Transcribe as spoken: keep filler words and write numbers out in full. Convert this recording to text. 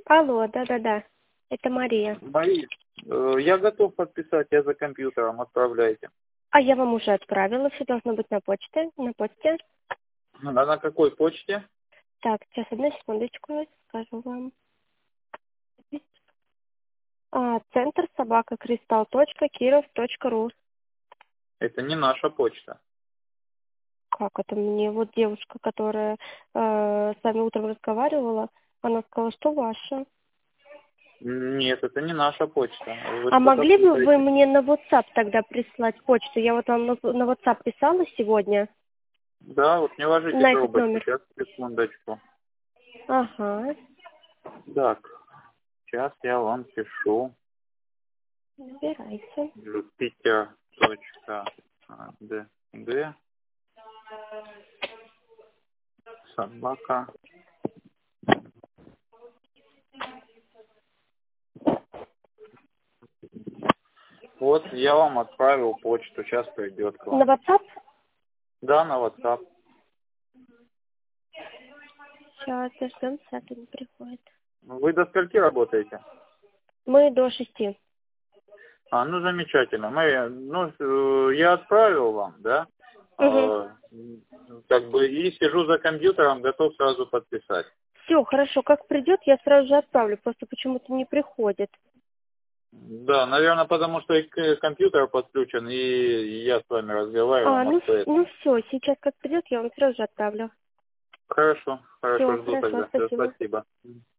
Алло, да-да-да. Это Мария. Мария, э, я готов подписать, я за компьютером, отправляйте. А я вам уже отправила, все должно быть на почте, на почте. А на какой почте? Так, сейчас, одну секундочку, скажу вам. А, центр собака кристалл точка киров точка ру. Это не наша почта. Как это мне? Вот девушка, которая э, с вами утром разговаривала, она сказала, что ваша. Нет, это не наша почта. Вы А что-то могли бы вы путаете. мне на WhatsApp тогда прислать почту? Я вот вам на, на WhatsApp писала сегодня Да, вот не ложите на этот трубочку, номер. сейчас, секундочку. Ага, Так, сейчас я вам пишу. набирайте. Питер точка д собака. Вот я вам отправил почту, сейчас придет к На вам. WhatsApp? Да, на WhatsApp. Сейчас, дождемся, а то не приходит. Вы до скольки работаете? Мы до шести. А, ну замечательно. Мы, ну, э, я отправил вам, да? Угу. Э, Как бы и сижу за компьютером, готов сразу подписать. Все, хорошо. Как придет, я сразу же отправлю. Просто почему-то не приходит. Да, наверное, потому что и к- компьютер подключен, и я с вами разговариваю, А, ну, может, с- поэтому. ну все, сейчас как придет, я вам сразу же отправлю. Хорошо, хорошо, Все, жду хорошо, тогда. Все, спасибо. спасибо.